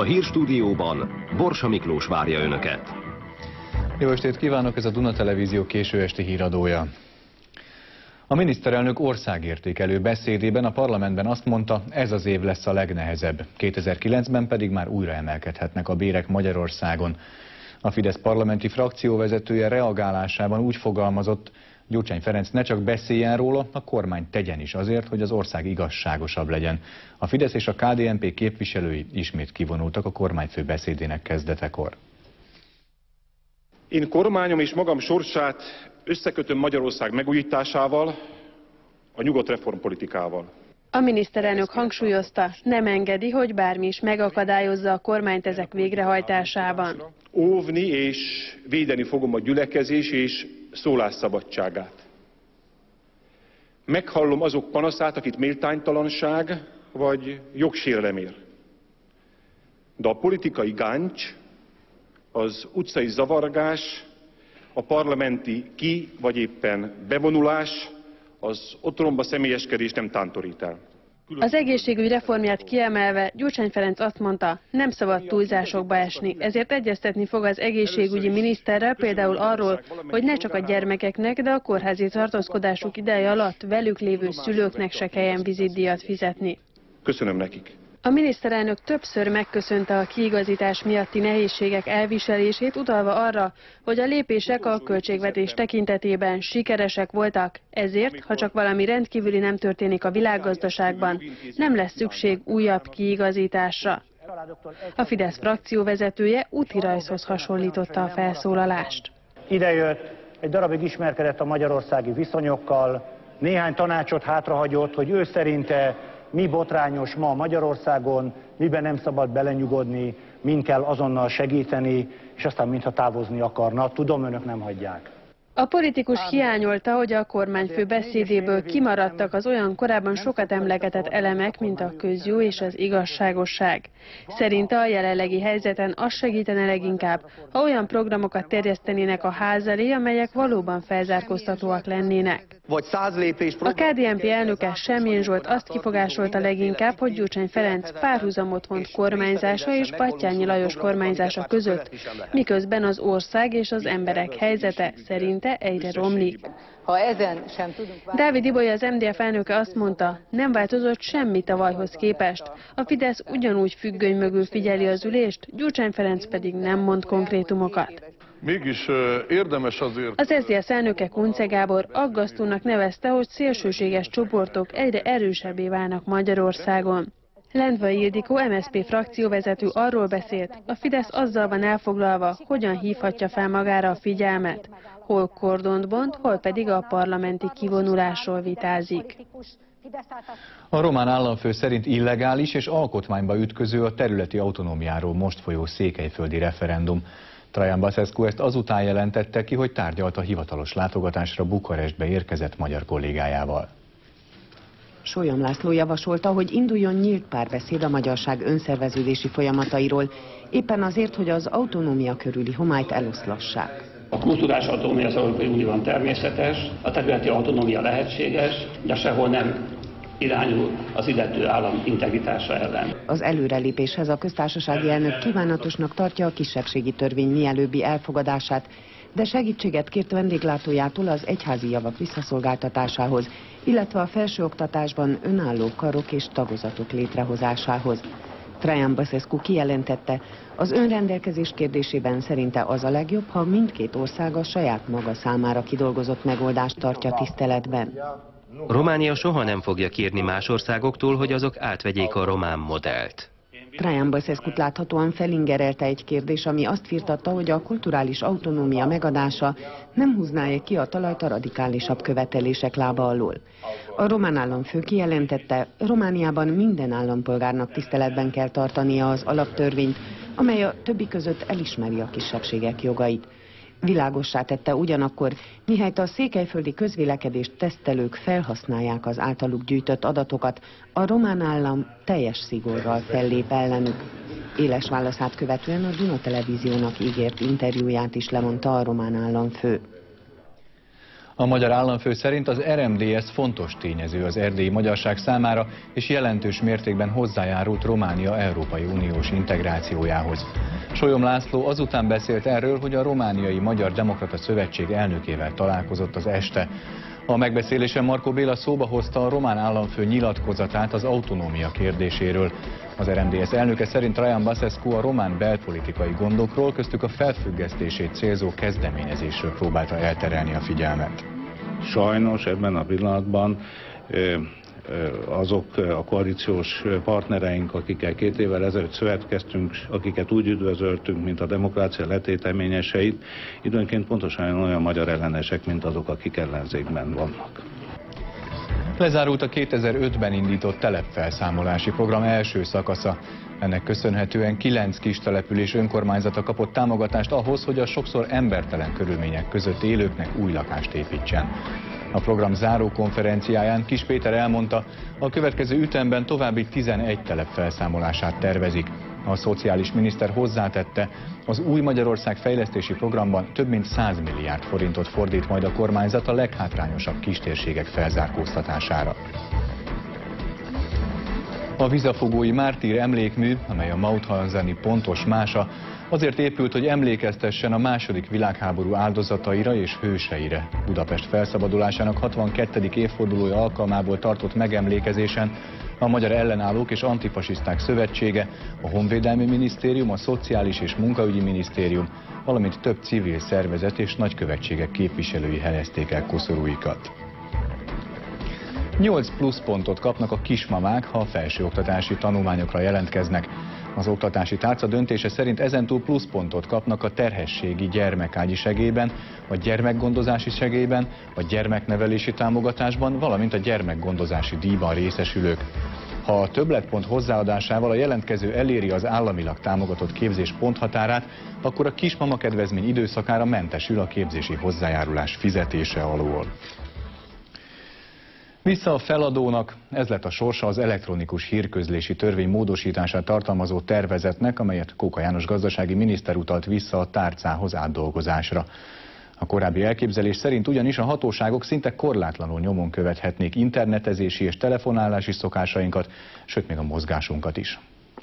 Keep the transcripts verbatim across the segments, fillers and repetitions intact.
A hírstúdióban Borsa Miklós várja Önöket. Jó estét kívánok, ez a Duna Televízió késő esti híradója. A miniszterelnök országértékelő beszédében a parlamentben azt mondta, ez az év lesz a legnehezebb. kétezer-kilencben pedig már újra emelkedhetnek a bérek Magyarországon. A Fidesz parlamenti frakcióvezetője reagálásában úgy fogalmazott, Gyurcsány Ferenc ne csak beszéljen róla, a kormány tegyen is azért, hogy az ország igazságosabb legyen. A Fidesz és a ká dé en pé képviselői ismét kivonultak a kormányfő beszédének kezdetekor. Én kormányom és magam sorsát összekötöm Magyarország megújításával, a nyugodt reformpolitikával. A miniszterelnök hangsúlyozta, nem engedi, hogy bármi is megakadályozza a kormányt ezek végrehajtásában. Óvni és védeni fogom a gyülekezés és szólásszabadságát. Meghallom azok panaszát, akit méltánytalanság vagy jogsérelem ér. De a politikai gáncs, az utcai zavargás, a parlamenti ki- vagy éppen bevonulás, az otromba személyeskedés nem tántorít el. Az egészségügy reformját kiemelve Gyurcsány Ferenc azt mondta, nem szabad túlzásokba esni, ezért egyeztetni fog az egészségügyi miniszterrel például arról, hogy ne csak a gyermekeknek, de a kórházi tartózkodásuk ideje alatt velük lévő szülőknek se kelljen vizitdíjat fizetni. Köszönöm nekik. A miniszterelnök többször megköszönte a kiigazítás miatti nehézségek elviselését, utalva arra, hogy a lépések a költségvetés tekintetében sikeresek voltak, ezért, ha csak valami rendkívüli nem történik a világgazdaságban, nem lesz szükség újabb kiigazításra. A Fidesz frakcióvezetője útirajzhoz hasonlította a felszólalást. Idejött, egy darabig ismerkedett a magyarországi viszonyokkal, néhány tanácsot hátrahagyott, hogy ő szerinte mi botrányos ma Magyarországon, miben nem szabad belenyugodni, min kell azonnal segíteni, és aztán mintha távozni akarna. Tudom, önök nem hagyják. A politikus hiányolta, hogy a kormányfő beszédéből kimaradtak az olyan korábban sokat emlegetett elemek, mint a közjó és az igazságosság. Szerinte a jelenlegi helyzeten az segítene leginkább, ha olyan programokat terjesztenének a ház elé, amelyek valóban felzárkóztatóak lennének. A ká dé en pé elnöke Semjén Zsolt azt kifogásolta leginkább, hogy Gyurcsány Ferenc párhuzamot vont kormányzása és Batthyány Lajos kormányzása között, miközben az ország és az emberek helyzete szerint egyre romlik. Ha ezen sem tudunk... Dávid Ibolya, az em dé ef elnöke azt mondta, nem változott semmi tavalyhoz képest. A Fidesz ugyanúgy függöny mögül figyeli az ülést, Gyurcsány Ferenc pedig nem mond konkrétumokat. Mégis érdemes azért... Az es zé es elnöke, Kunce Gábor aggasztónak nevezte, hogy szélsőséges csoportok egyre erősebbé válnak Magyarországon. Lendvai Ildikó, em es zé pé frakcióvezető arról beszélt, a Fidesz azzal van elfoglalva, hogyan hívhatja fel magára a figyelmet, hol kordont bont, hol pedig a parlamenti kivonulásról vitázik. A román államfő szerint illegális és alkotmányba ütköző a területi autonómiáról most folyó székelyföldi referendum. Traian Basescu ezt azután jelentette ki, hogy tárgyalt a hivatalos látogatásra Bukarestbe érkezett magyar kollégájával. Sólyom László javasolta, hogy induljon nyílt párbeszéd a magyarság önszerveződési folyamatairól, éppen azért, hogy az autonómia körüli homályt eloszlassák. A kulturális autonómia az Európai Unióban természetes, a területi autonómia lehetséges, de sehol nem irányul az illető állam integritása ellen. Az előrelépéshez a köztársasági elnök kívánatosnak tartja a kisebbségi törvény mielőbbi elfogadását, de segítséget kért vendéglátójától az egyházi javak visszaszolgáltatásához, illetve a felsőoktatásban önálló karok és tagozatok létrehozásához. Traian Basescu kijelentette, az önrendelkezés kérdésében szerinte az a legjobb, ha mindkét ország a saját maga számára kidolgozott megoldást tartja tiszteletben. Románia soha nem fogja kérni más országoktól, hogy azok átvegyék a román modellt. Traian Basescut láthatóan felingerelte egy kérdés, ami azt firtatta, hogy a kulturális autonómia megadása nem húzná-e ki a talajt a radikálisabb követelések lába alól. A román államfő kijelentette, Romániában minden állampolgárnak tiszteletben kell tartania az alaptörvényt, amely a többi között elismeri a kisebbségek jogait. Világossá tette ugyanakkor, mihelyt a székelyföldi közvélekedést tesztelők felhasználják az általuk gyűjtött adatokat, a román állam teljes szigorral fellép ellenük. Éles válaszát követően a Duna Televíziónak ígért interjúját is lemondta a román államfő. A magyar államfő szerint az er em dé es fontos tényező az erdélyi magyarság számára, és jelentős mértékben hozzájárult Románia Európai Uniós integrációjához. Solyom László azután beszélt erről, hogy a Romániai Magyar Demokrata Szövetség elnökével találkozott az este. A megbeszélésen Markó Béla szóba hozta a román államfő nyilatkozatát az autonómia kérdéséről. Az er em dé es elnöke szerint Traian Băsescu a román belpolitikai gondokról, köztük a felfüggesztését célzó kezdeményezésről próbálta elterelni a figyelmet. Sajnos ebben a pillanatban azok a koalíciós partnereink, akikkel két évvel ezelőtt szövetkeztünk, akiket úgy üdvözöltünk, mint a demokrácia letéteményeseit, időnként pontosan olyan magyar ellenesek, mint azok, akik ellenzékben vannak. Lezárult a kétezer-ötben indított telepfelszámolási program első szakasza. Ennek köszönhetően kilenc kis település önkormányzata kapott támogatást ahhoz, hogy a sokszor embertelen körülmények között élőknek új lakást építsen. A program záró konferenciáján Kiss Péter elmondta, a következő ütemben további tizenegy telep felszámolását tervezik. A szociális miniszter hozzátette, az új Magyarország fejlesztési programban több mint száz milliárd forintot fordít majd a kormányzat a leghátrányosabb kistérségek felzárkóztatására. A vizafogói mártír emlékmű, amely a Mauthausen-i pontos mása, azért épült, hogy emlékeztessen a második világháború áldozataira és hőseire. Budapest felszabadulásának hatvankettedik évfordulója alkalmából tartott megemlékezésen a Magyar Ellenállók és Antifasiszták Szövetsége, a Honvédelmi Minisztérium, a Szociális és Munkaügyi Minisztérium, valamint több civil szervezet és nagykövetségek képviselői helyezték el koszorúikat. nyolc pluszpontot kapnak a kismamák, ha a felsőoktatási tanulmányokra jelentkeznek. Az oktatási tárca döntése szerint ezentúl pluszpontot kapnak a terhességi gyermekágyi segélyben, a gyermekgondozási segélyben, a gyermeknevelési támogatásban, valamint a gyermekgondozási díjban részesülők. Ha a többletpont hozzáadásával a jelentkező eléri az államilag támogatott képzés ponthatárát, akkor a kismama kedvezmény időszakára mentesül a képzési hozzájárulás fizetése alól. Vissza a feladónak, ez lett a sorsa az elektronikus hírközlési törvény módosítását tartalmazó tervezetnek, amelyet Kóka János gazdasági miniszter utalt vissza a tárcához átdolgozásra. A korábbi elképzelés szerint ugyanis a hatóságok szinte korlátlanul nyomon követhetnék internetezési és telefonálási szokásainkat, sőt még a mozgásunkat is.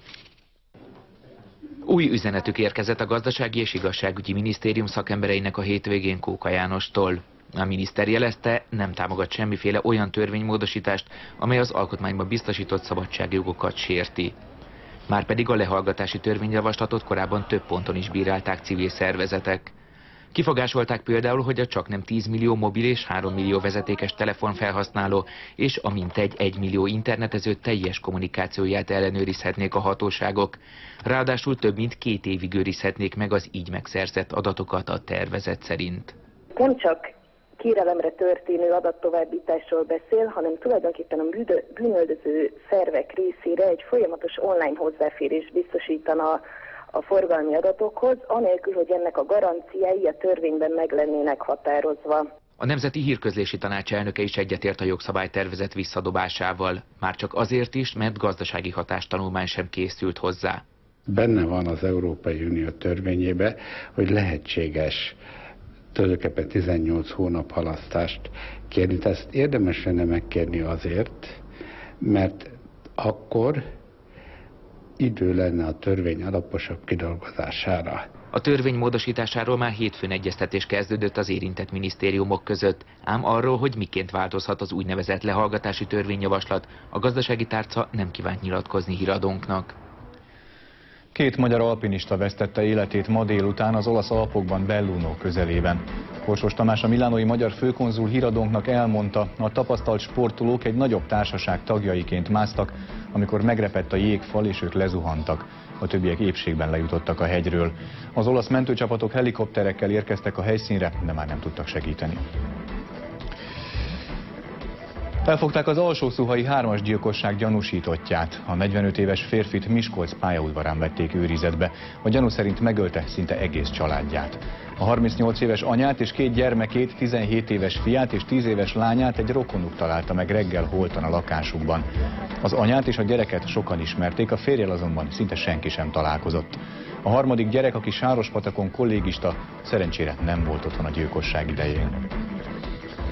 Új üzenetük érkezett a Gazdasági és Igazságügyi Minisztérium szakembereinek a hétvégén Kóka Jánostól. A miniszter jelezte, nem támogat semmiféle olyan törvénymódosítást, amely az alkotmányban biztosított szabadságjogokat sérti. Márpedig a lehallgatási törvényjavaslatot korábban több ponton is bírálták civil szervezetek. Kifogásolták például, hogy a csaknem tíz millió mobil és három millió vezetékes telefonfelhasználó és a mintegy egy millió internetező teljes kommunikációját ellenőrizhetnék a hatóságok. Ráadásul több mint két évig őrizhetnék meg az így megszerzett adatokat a tervezet szerint. Nem csak kérelemre történő adattovábbításról beszél, hanem tulajdonképpen a bűnöldöző szervek részére egy folyamatos online hozzáférést biztosítana a forgalmi adatokhoz, anélkül, hogy ennek a garanciái a törvényben meg lennének határozva. A Nemzeti Hírközlési Tanács elnöke is egyetért a jogszabálytervezet visszadobásával. Már csak azért is, mert gazdasági hatástanulmány sem készült hozzá. Benne van az Európai Unió törvényébe, hogy lehetséges tulajdonképpen tizennyolc hónap halasztást kérni. Ezt érdemes lenne megkérni azért, mert akkor idő lenne a törvény alaposabb kidolgozására. A törvény módosításáról már hétfőn egyeztetés kezdődött az érintett minisztériumok között, ám arról, hogy miként változhat az úgynevezett lehallgatási törvényjavaslat, a gazdasági tárca nem kívánt nyilatkozni híradónknak. Két magyar alpinista vesztette életét ma délután az olasz Alpokban Belluno közelében. Korsos Tamás, a milánói magyar főkonzul híradónknak elmondta, a tapasztalt sportolók egy nagyobb társaság tagjaiként másztak, amikor megrepett a jégfal és ők lezuhantak. A többiek épségben lejutottak a hegyről. Az olasz mentőcsapatok helikopterekkel érkeztek a helyszínre, de már nem tudtak segíteni. Elfogták az alsószuhai hármas gyilkosság gyanúsítottját. A negyvenöt éves férfit Miskolc pályaudvarán vették őrizetbe. A gyanú szerint megölte szinte egész családját. A harmincnyolc éves anyát és két gyermekét, tizenhét éves fiát és tíz éves lányát egy rokonuk találta meg reggel holtan a lakásukban. Az anyát és a gyereket sokan ismerték, a férjel azonban szinte senki sem találkozott. A harmadik gyerek, aki Sárospatakon kollégista, szerencsére nem volt otthon a gyilkosság idején.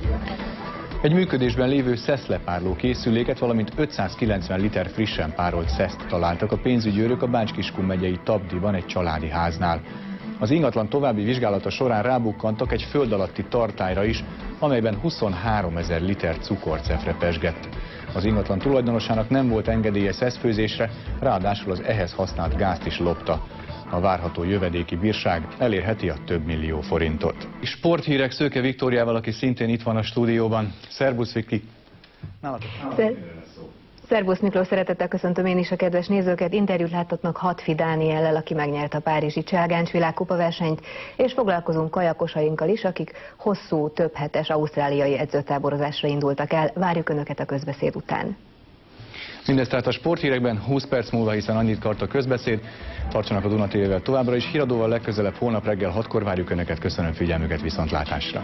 Egy működésben lévő szeszlepárló készüléket, valamint ötszázkilencven liter frissen párolt szeszt találtak a pénzügyőrök a Bács-Kiskun megyei Tabdiban egy családi háznál. Az ingatlan további vizsgálata során rábukkantak egy föld alatti tartályra is, amelyben huszonháromezer liter cukorcefre pezsgett. Az ingatlan tulajdonosának nem volt engedélye szeszfőzésre, ráadásul az ehhez használt gázt is lopta. A várható jövedéki bírság elérheti a több millió forintot. Sporthírek Szőke Viktóriával, aki szintén itt van a stúdióban. Szerbusz Viki! Nálatok. Szerbusz Miklós, szeretettel köszöntöm én is a kedves nézőket. Interjút láthatnak Hadfi Dániellel, aki megnyerte a párizsi Cselgáncs világkupa versenyt, és foglalkozunk kajakosainkkal is, akik hosszú, több hetes ausztráliai edzőtáborozásra indultak el. Várjuk Önöket a közbeszéd után. Mindezt tehát a sporthírekben húsz perc múlva, hiszen annyit tart a közbeszéd. Tartsanak a Duna té vével továbbra is. Híradóval legközelebb holnap reggel hatkor várjuk Önöket. Köszönöm figyelmüket, viszontlátásra!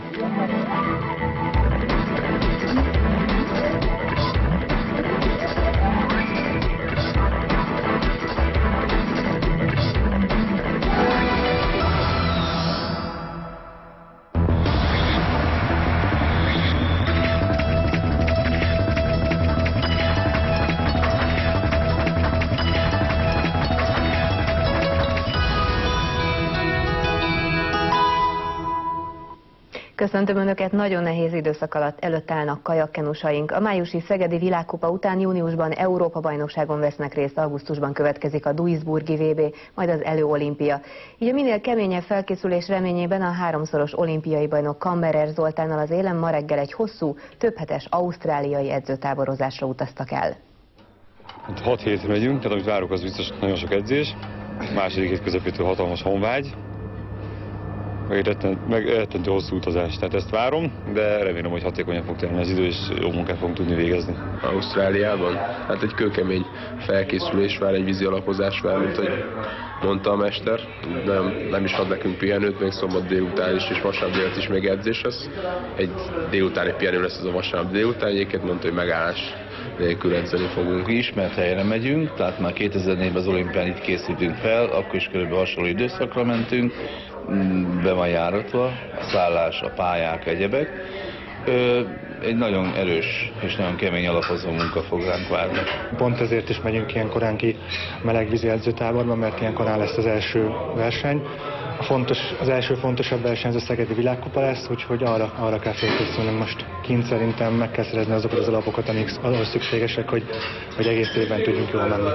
Köszöntöm Önöket, nagyon nehéz időszak alatt előtt állnak kajakkenusaink. A májusi szegedi világkupa után júniusban Európa-bajnokságon vesznek részt, augusztusban következik a duisburgi vé bé, majd az előolimpia. Így a minél keményebb felkészülés reményében a háromszoros olimpiai bajnok Kammerer Zoltánnal az élen ma reggel egy hosszú, többhetes ausztráliai edzőtáborozásra utaztak el. hat hétre megyünk, tehát amit várok, az biztos nagyon sok edzés. Második hét közepétől hatalmas honvágy. Meg rettentő hosszú utazás, tehát ezt várom, de remélem, hogy hatékonyan fog tenni az idő, és jó munkát fogunk tudni végezni. Ausztráliában? Hát egy kőkemény felkészülés vár, egy vízi alapozás vár, mint hogy mondta a mester. Nem, nem is ad nekünk pihenőt, még szombat délután is, és vasárnap délután is még edzés lesz. Egy délutáni pihenő lesz ez a vasárnap délután, egyébként mondta, hogy megállás nélkül edzeni fogunk. Ismert helyre megyünk, tehát már kétezer-négyben az olimpián itt készítünk fel, akkor is körülbelül hasonló időszakra mentünk. Be van járatva, a szállás, a pályák, egyebek. Ö, egy nagyon erős és nagyon kemény alapozó munka fog ránk várni. Pont ezért is megyünk ilyen korán ki melegvízi edzőtáborba, mert ilyen korán lesz az első verseny. A fontos, az első fontosabb verseny az a szegedi világkupa lesz, úgyhogy arra, arra kell felkészülnünk most. Kint szerintem meg kell szerezni azokat az alapokat, amik ahhoz szükségesek, hogy, hogy egész évben tudjunk jól menni.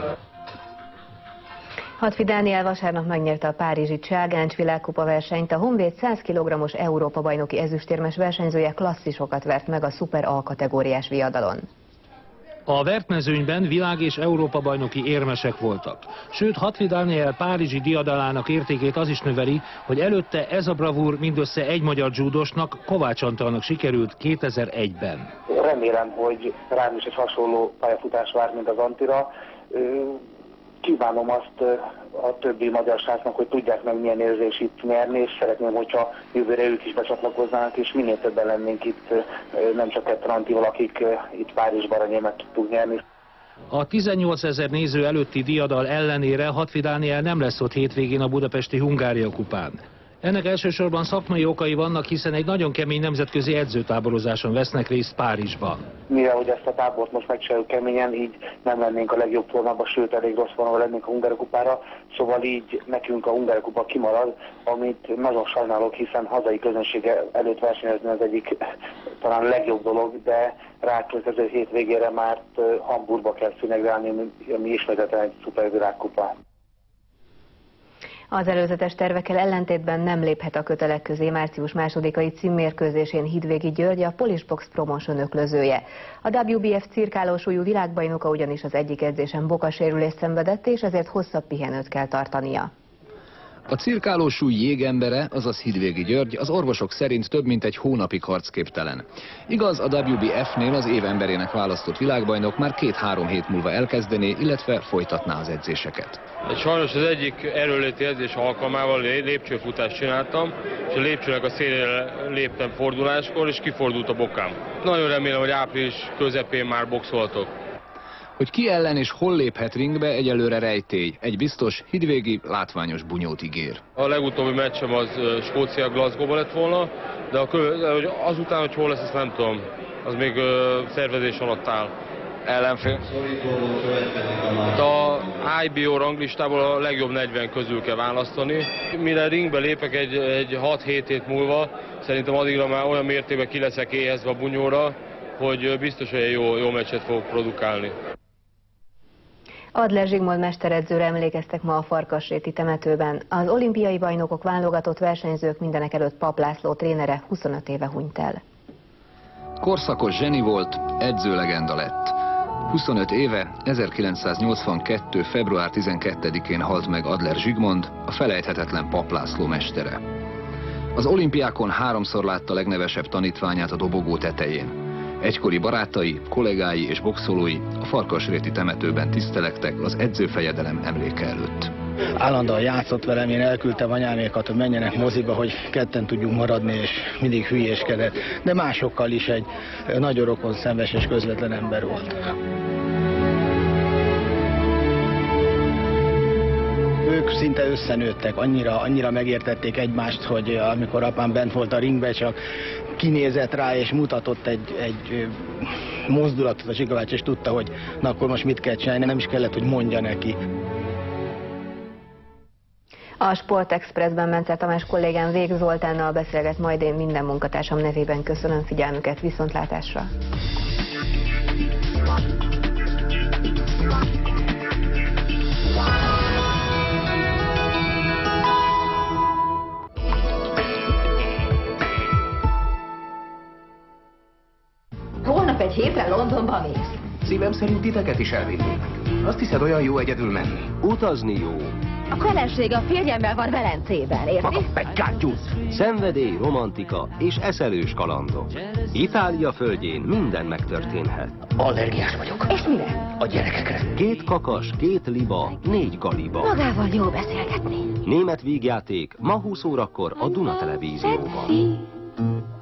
Hadfi Dániel vasárnap megnyerte a párizsi Cselgáncs világkupa versenyt. A Honvéd száz kilogrammos Európa-bajnoki ezüstérmes versenyzője klasszisokat vert meg a szuper A kategóriás viadalon. A vertmezőnyben világ- és Európa-bajnoki érmesek voltak. Sőt, Hadfi Dániel párizsi diadalának értékét az is növeli, hogy előtte ez a bravúr mindössze egy magyar dzsúdosnak, Kovács Antalnak sikerült kétezer-egyben. Remélem, hogy rám is egy hasonló pályafutás vár, mint az Antira. Kívánom azt a többi magyar srácnak, hogy tudják meg, milyen érzés itt nyerni, és szeretném, hogyha jövőre ők is becsatlakoznának, és minél többen lennénk itt, nem csak ketten Antival, akik itt Párizsban aranyérmet tudtunk nyerni. A tizennyolcezer néző előtti diadal ellenére Hadfi Dániel nem lesz ott hétvégén a budapesti Hungária kupán. Ennek elsősorban szakmai okai vannak, hiszen egy nagyon kemény nemzetközi edzőtáborozáson vesznek részt Párizsban. Mivel hogy ezt a tábort most megcsináljuk keményen, így nem lennénk a legjobb formában, sőt elég rossz formában lennénk a Hungária kupára, szóval így nekünk a Hungária kupa kimarad, amit nagyon sajnálok, hiszen hazai közönsége előtt versenyezni az egyik talán legjobb dolog, de rákövetkező hétvégére már Hamburgba kell szünegrálni, ami ismételten egy szuper világkupa. Az előzetes tervekkel ellentétben nem léphet a kötelek közé március másodikai címmérkőzésén Hídvégi György, a Polisbox Promotion öklözője. A dupla vé bé ef cirkálósúlyú világbajnoka ugyanis az egyik edzésen bokasérülést szenvedett, és ezért hosszabb pihenőt kell tartania. A cirkálósúly jégembere, azaz Hídvégi György, az orvosok szerint több mint egy hónapig harcképtelen. Igaz, a dupla vé bé ef-nél az év emberének választott világbajnok már két-három hét múlva elkezdené, illetve folytatná az edzéseket. Sajnos az egyik erőléti edzés alkalmával lépcsőfutást csináltam, és a lépcsőnek a szélére léptem forduláskor, és kifordult a bokám. Nagyon remélem, hogy április közepén már boxoltok. Hogy ki ellen és hol léphet ringbe, egyelőre rejtély. Egy biztos, Hidvégi látványos bunyót ígér. A legutóbbi meccsem az Skócia Glasgow-ba lett volna, de a kö... azután, hogy hol lesz, ezt nem tudom. Az még szervezés alatt áll. Ellenfél? A i bé o ranglistából a legjobb negyven közül kell választani. Mire ringbe lépek egy, egy hat-hét hét múlva, szerintem addigra már olyan mértékben ki leszek éhezve a bunyóra, hogy biztos, hogy egy jó, jó meccset fogok produkálni. Adler Zsigmond mesteredzőre emlékeztek ma a Farkasréti temetőben. Az olimpiai bajnokok válogatott versenyzők mindenek előtt Papp László trénere huszonöt éve hunyt el. Korszakos zseni volt, edzőlegenda lett. huszonöt éve, ezerkilencszáznyolcvankettő. február tizenkettedikén halt meg Adler Zsigmond, a felejthetetlen Papp László mestere. Az olimpiákon háromszor látta legnevesebb tanítványát a dobogó tetején. Egykori barátai, kollégái és boxolói a Farkasréti temetőben tisztelektek az edzőfejedelem emléke előtt. Állandóan játszott velem, én elküldtem anyámékat, hogy menjenek moziba, hogy ketten tudjunk maradni, és mindig hülyéskedett. De másokkal is egy nagyon rokonszenves és közvetlen ember volt. Ők szinte összenőttek, annyira, annyira megértették egymást, hogy amikor apám bent volt a ringbe, csak kinézett rá és mutatott egy, egy mozdulatot a Zsiga, és tudta, hogy na akkor most mit kell csinálni, nem is kellett, hogy mondja neki. A Sportexpressben Mencer Tamás kollégám Vég Zoltánnal beszélget, majd én minden munkatársam nevében köszönöm figyelmüket, viszontlátásra! Holnap egy hétre Londonba mész. Szívem szerint titeket is elvinnének. Azt hiszed, olyan jó egyedül menni? Utazni jó. A feleség a férjemmel van Velencében, érti? Maga megkártyúz! Szenvedély, romantika és eszelős kalandok. Itália földjén minden megtörténhet. Allergiás vagyok. És mire? A gyerekekre. Két kakas, két liba, négy galiba. Magával jó beszélgetni. Német vígjáték ma húsz órakor a Duna Televízióban.